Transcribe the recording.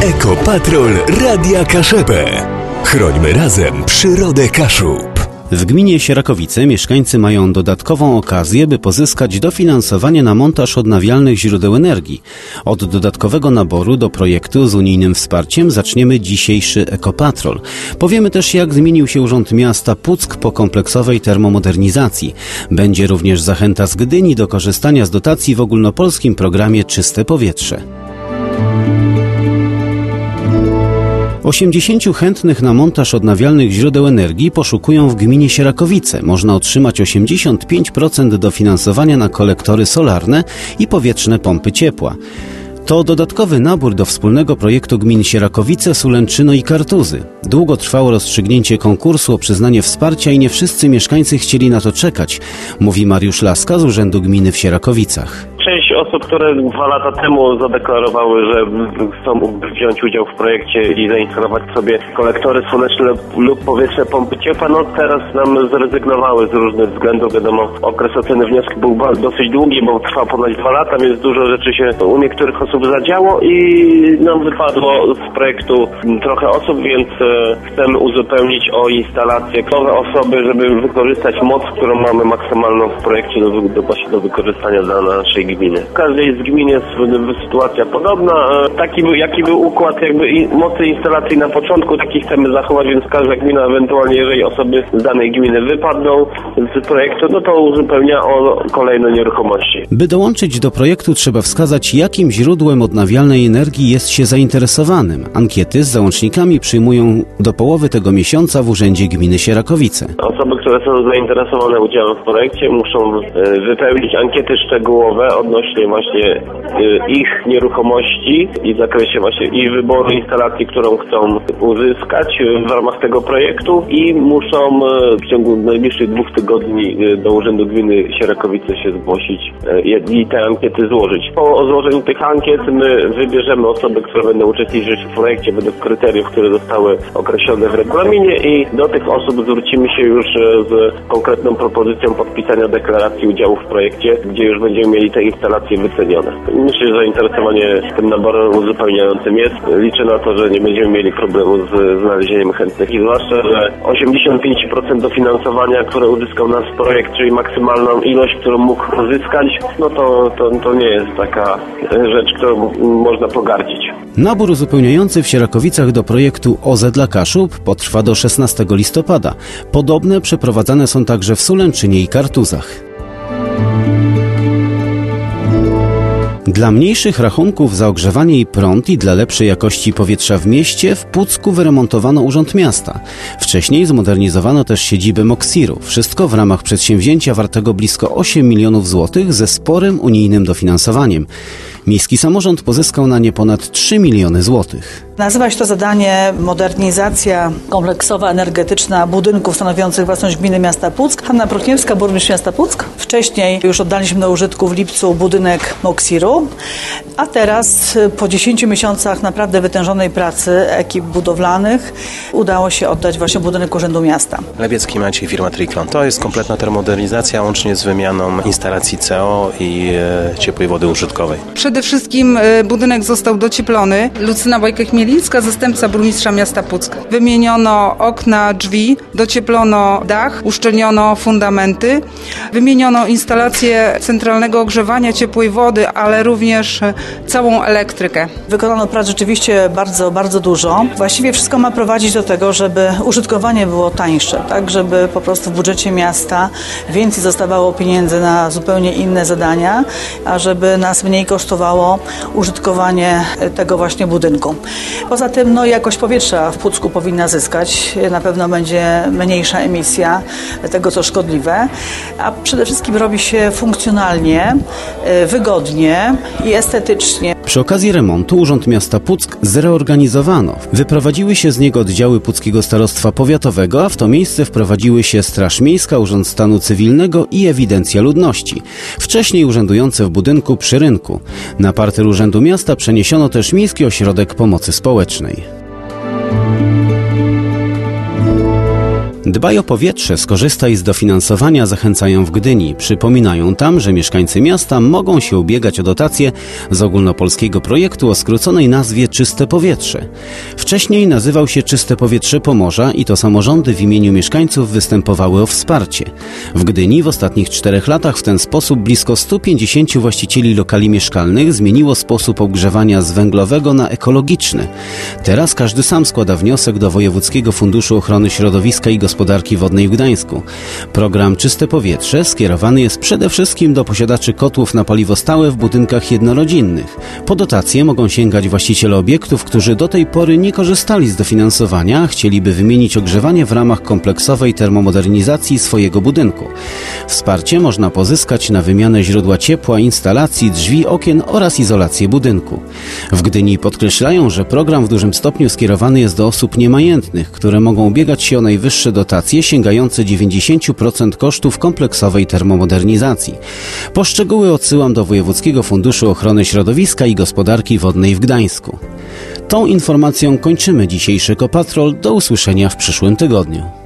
Ekopatrol Radia Kaszebę. Chrońmy razem przyrodę Kaszub. W gminie Sierakowice mieszkańcy mają dodatkową okazję, by pozyskać dofinansowanie na montaż odnawialnych źródeł energii. Od dodatkowego naboru do projektu z unijnym wsparciem zaczniemy dzisiejszy Ekopatrol. Powiemy też, jak zmienił się Urząd Miasta Puck po kompleksowej termomodernizacji. Będzie również zachęta z Gdyni do korzystania z dotacji w ogólnopolskim programie Czyste Powietrze. 80 chętnych na montaż odnawialnych źródeł energii poszukują w gminie Sierakowice. Można otrzymać 85% dofinansowania na kolektory solarne i powietrzne pompy ciepła. To dodatkowy nabór do wspólnego projektu gmin Sierakowice, Sulęczyno i Kartuzy. Długo trwało rozstrzygnięcie konkursu o przyznanie wsparcia i nie wszyscy mieszkańcy chcieli na to czekać, mówi Mariusz Laska z Urzędu Gminy w Sierakowicach. Część osób, które 2 lata temu zadeklarowały, że chcą wziąć udział w projekcie i zainstalować sobie kolektory słoneczne lub powietrzne pompy ciepła, teraz nam zrezygnowały z różnych względów. Wiadomo, okres oceny wniosku był dosyć długi, bo trwał ponad 2 lata, więc dużo rzeczy się u niektórych osób zadziało i nam wypadło z projektu trochę osób, więc chcemy uzupełnić o instalację nowe osoby, żeby wykorzystać moc, którą mamy maksymalną w projekcie do wykorzystania dla naszej gminy. W każdej z gmin jest sytuacja podobna. Jaki był układ mocy instalacji na początku, taki chcemy zachować, więc każda gmina ewentualnie, jeżeli osoby z danej gminy wypadną z projektu, to uzupełnia o kolejne nieruchomości. By dołączyć do projektu, trzeba wskazać, jakim źródłem odnawialnej energii jest się zainteresowanym. Ankiety z załącznikami przyjmują do połowy tego miesiąca w Urzędzie Gminy Sierakowice. Osoby, które są zainteresowane udziałem w projekcie, muszą wypełnić ankiety szczegółowe odnośnie właśnie ich nieruchomości i w zakresie właśnie i wyboru instalacji, którą chcą uzyskać w ramach tego projektu i muszą w ciągu najbliższych 2 tygodni do Urzędu Gminy Sierakowice się zgłosić i te ankiety złożyć. Po złożeniu tych ankiet my wybierzemy osoby, które będą uczestniczyć w projekcie według kryteriów, które zostały określone w regulaminie i do tych osób zwrócimy się już z konkretną propozycją podpisania deklaracji udziału w projekcie, gdzie już będziemy mieli te instalacje wycenione. Myślę, że zainteresowanie tym naborem uzupełniającym jest. Liczę na to, że nie będziemy mieli problemu z znalezieniem chętnych i zwłaszcza, że 85% dofinansowania, które uzyskał nasz projekt, czyli maksymalną ilość, którą mógł uzyskać, to nie jest taka rzecz, którą można pogardzić. Nabór uzupełniający w Sierakowicach do projektu OZE dla Kaszub potrwa do 16 listopada. Podobne przeprowadzane są także w Sulęczynie i Kartuzach. Dla mniejszych rachunków za ogrzewanie i prąd i dla lepszej jakości powietrza w mieście w Pucku wyremontowano Urząd Miasta. Wcześniej zmodernizowano też siedzibę Moxiru. Wszystko w ramach przedsięwzięcia wartego blisko 8 milionów złotych ze sporym unijnym dofinansowaniem. Miejski samorząd pozyskał na nie ponad 3 miliony złotych. Nazywa się to zadanie modernizacja kompleksowa, energetyczna budynków stanowiących własność gminy miasta Puck. Hanna Pruchniewska, burmistrz miasta Puck. Wcześniej już oddaliśmy do użytku w lipcu budynek Moxiru, a teraz po 10 miesiącach naprawdę wytężonej pracy ekip budowlanych udało się oddać właśnie budynek Urzędu Miasta. Lewiecki Maciej, firma Triklon. To jest kompletna termomodernizacja łącznie z wymianą instalacji CO i ciepłej wody użytkowej. Przede wszystkim budynek został docieplony. Lucyna Wojciech-Mielińska, zastępca burmistrza miasta Puck. Wymieniono okna, drzwi, docieplono dach, uszczelniono fundamenty, wymieniono instalację centralnego ogrzewania ciepłej wody, ale również całą elektrykę. Wykonano prac rzeczywiście bardzo, bardzo dużo. Właściwie wszystko ma prowadzić do tego, żeby użytkowanie było tańsze, tak, żeby po prostu w budżecie miasta więcej zostawało pieniędzy na zupełnie inne zadania, a żeby nas mniej kosztowało użytkowanie tego właśnie budynku. Poza tym jakość powietrza w Pucku powinna zyskać. Na pewno będzie mniejsza emisja tego, co szkodliwe, a przede wszystkim robi się funkcjonalnie, wygodnie i estetycznie. Przy okazji remontu Urząd Miasta Puck zreorganizowano. Wyprowadziły się z niego oddziały Puckiego Starostwa Powiatowego, a w to miejsce wprowadziły się Straż Miejska, Urząd Stanu Cywilnego i Ewidencja Ludności. Wcześniej urzędujące w budynku przy rynku. Na parter Urzędu Miasta przeniesiono też Miejski Ośrodek Pomocy Społecznej. Dbaj o powietrze, skorzystaj z dofinansowania, zachęcają w Gdyni. Przypominają tam, że mieszkańcy miasta mogą się ubiegać o dotacje z ogólnopolskiego projektu o skróconej nazwie Czyste Powietrze. Wcześniej nazywał się Czyste Powietrze Pomorza i to samorządy w imieniu mieszkańców występowały o wsparcie. W Gdyni w ostatnich 4 latach w ten sposób blisko 150 właścicieli lokali mieszkalnych zmieniło sposób ogrzewania z węglowego na ekologiczny. Teraz każdy sam składa wniosek do Wojewódzkiego Funduszu Ochrony Środowiska i Gospodarki Wodnej w Gdańsku. Program Czyste Powietrze skierowany jest przede wszystkim do posiadaczy kotłów na paliwo stałe w budynkach jednorodzinnych. Po dotacje mogą sięgać właściciele obiektów, którzy do tej pory nie korzystali z dofinansowania, a chcieliby wymienić ogrzewanie w ramach kompleksowej termomodernizacji swojego budynku. Wsparcie można pozyskać na wymianę źródła ciepła, instalacji, drzwi, okien oraz izolację budynku. W Gdyni podkreślają, że program w dużym stopniu skierowany jest do osób niemajętnych, które mogą ubiegać się o najwyższe dotacje sięgające 90% kosztów kompleksowej termomodernizacji. Po szczegóły odsyłam do Wojewódzkiego Funduszu Ochrony Środowiska i Gospodarki Wodnej w Gdańsku. Tą informacją kończymy dzisiejszy Ekopatrol. Do usłyszenia w przyszłym tygodniu.